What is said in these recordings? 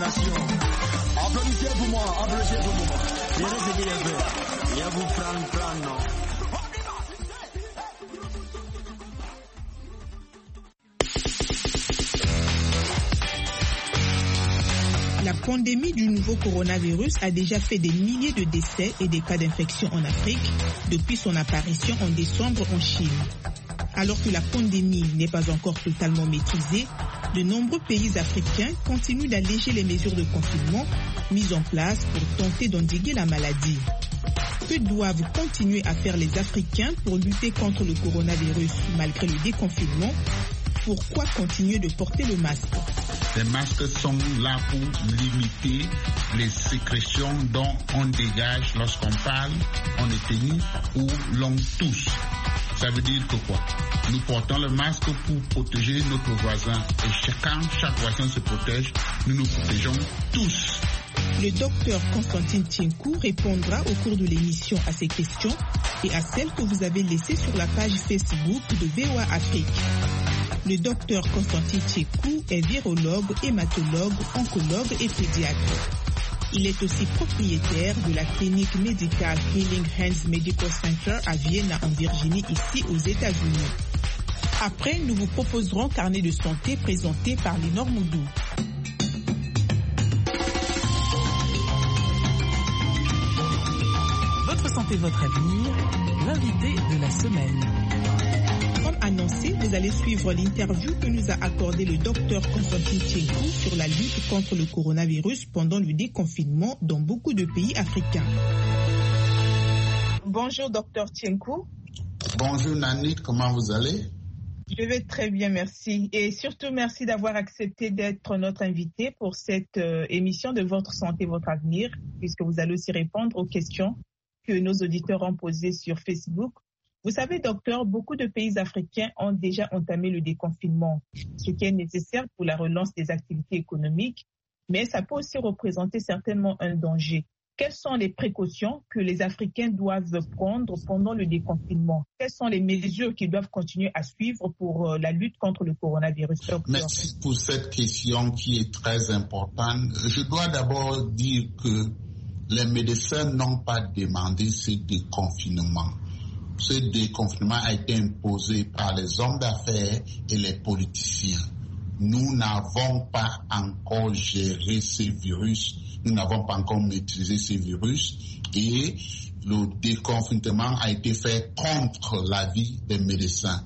félicitations. Applaudissez pour moi. Je sais ce qu'il a fait. Il a vous prendre, non. La pandémie du nouveau coronavirus a déjà fait des milliers de décès et des cas d'infection en Afrique depuis son apparition en décembre en Chine. Alors que la pandémie n'est pas encore totalement maîtrisée, de nombreux pays africains continuent d'alléger les mesures de confinement mises en place pour tenter d'endiguer la maladie. Que doivent continuer à faire les Africains pour lutter contre le coronavirus malgré le déconfinement? Pourquoi continuer de porter le masque? Les masques sont là pour limiter les sécrétions dont on dégage lorsqu'on parle, on éternue ou l'on tousse. Ça veut dire que quoi? Nous portons le masque pour protéger notre voisin. Et chaque voisin se protège, nous nous protégeons tous. Le docteur Constantine Tchenkou répondra au cours de l'émission à ces questions et à celles que vous avez laissées sur la page Facebook de VOA Afrique. Le docteur Constantine Tchenkou est virologue, hématologue, oncologue et pédiatre. Il est aussi propriétaire de la clinique médicale Healing Hands Medical Center à Vienna en Virginie, ici aux États-Unis. Après, nous vous proposerons Carnet de santé présenté par Lénore Moudou. Votre santé, votre avenir, l'invité de la semaine. Comme annoncé, vous allez suivre l'interview que nous a accordé le docteur Constantine Tchenkou sur la lutte contre le coronavirus pendant le déconfinement dans beaucoup de pays africains. Bonjour docteur Tchenkou. Bonjour Nani, comment vous allez? Je vais très bien, merci. Et surtout, merci d'avoir accepté d'être notre invité pour cette émission de Votre santé, votre avenir, puisque vous allez aussi répondre aux questions que nos auditeurs ont posées sur Facebook. Vous savez, docteur, beaucoup de pays africains ont déjà entamé le déconfinement, ce qui est nécessaire pour la relance des activités économiques, mais ça peut aussi représenter certainement un danger. Quelles sont les précautions que les Africains doivent prendre pendant le déconfinement? Quelles sont les mesures qu'ils doivent continuer à suivre pour la lutte contre le coronavirus? Docteur? Merci pour cette question qui est très importante. Je dois d'abord dire que les médecins n'ont pas demandé ce déconfinement. Ce déconfinement a été imposé par les hommes d'affaires et les politiciens. Nous n'avons pas encore géré ce virus, nous n'avons pas encore maîtrisé ce virus et le déconfinement a été fait contre l'avis des médecins.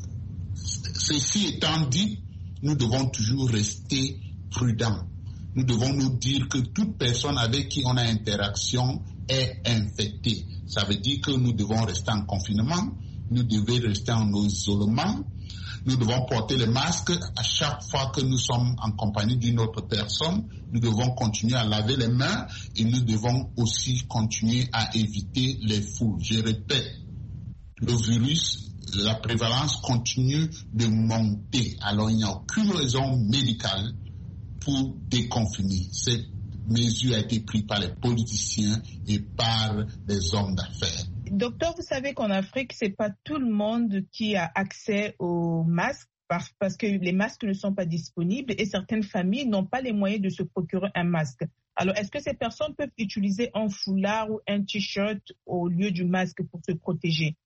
Ceci étant dit, nous devons toujours rester prudents. Nous devons nous dire que toute personne avec qui on a interaction est infectée. Ça veut dire que nous devons rester en confinement, nous devons rester en isolement, nous devons porter le masque à chaque fois que nous sommes en compagnie d'une autre personne, nous devons continuer à laver les mains et nous devons aussi continuer à éviter les foules. Je répète, le virus, la prévalence continue de monter. Alors il n'y a aucune raison médicale pour déconfiner. Cette mesure a été prise par les politiciens et par les hommes d'affaires. Docteur, vous savez qu'en Afrique, c'est pas tout le monde qui a accès aux masques parce que les masques ne sont pas disponibles et certaines familles n'ont pas les moyens de se procurer un masque. Alors, est-ce que ces personnes peuvent utiliser un foulard ou un t-shirt au lieu du masque pour se protéger?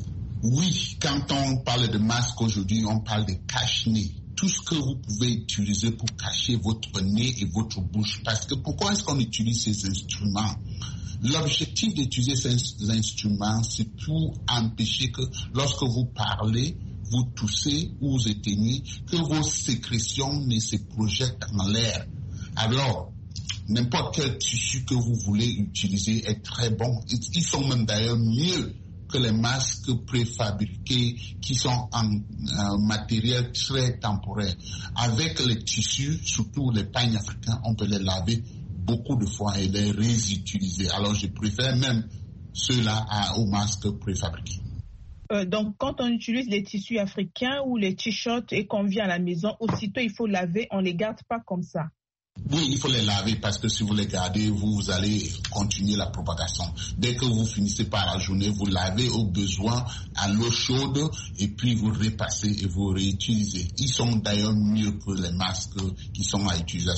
Oui, quand on parle de masque aujourd'hui, on parle de cache-nez. Tout ce que vous pouvez utiliser pour cacher votre nez et votre bouche. Parce que pourquoi est-ce qu'on utilise ces instruments? L'objectif d'utiliser ces instruments, c'est pour empêcher que lorsque vous parlez, vous toussez ou vous éteignez, que vos sécrétions ne se projettent en l'air. Alors, n'importe quel tissu que vous voulez utiliser est très bon. Ils sont même d'ailleurs mieux que les masques préfabriqués qui sont en matériel très temporaire. Avec les tissus, surtout les pagnes africains, on peut les laver beaucoup de fois et les réutiliser. Alors je préfère même ceux-là aux masques préfabriqués. Donc quand on utilise les tissus africains ou les t-shirts et qu'on vient à la maison, aussitôt il faut laver, on ne les garde pas comme ça. Oui, il faut les laver parce que si vous les gardez, vous allez continuer la propagation. Dès que vous finissez par la journée, vous lavez au besoin à l'eau chaude et puis vous repassez et vous réutilisez. Ils sont d'ailleurs mieux que les masques qui sont à utiliser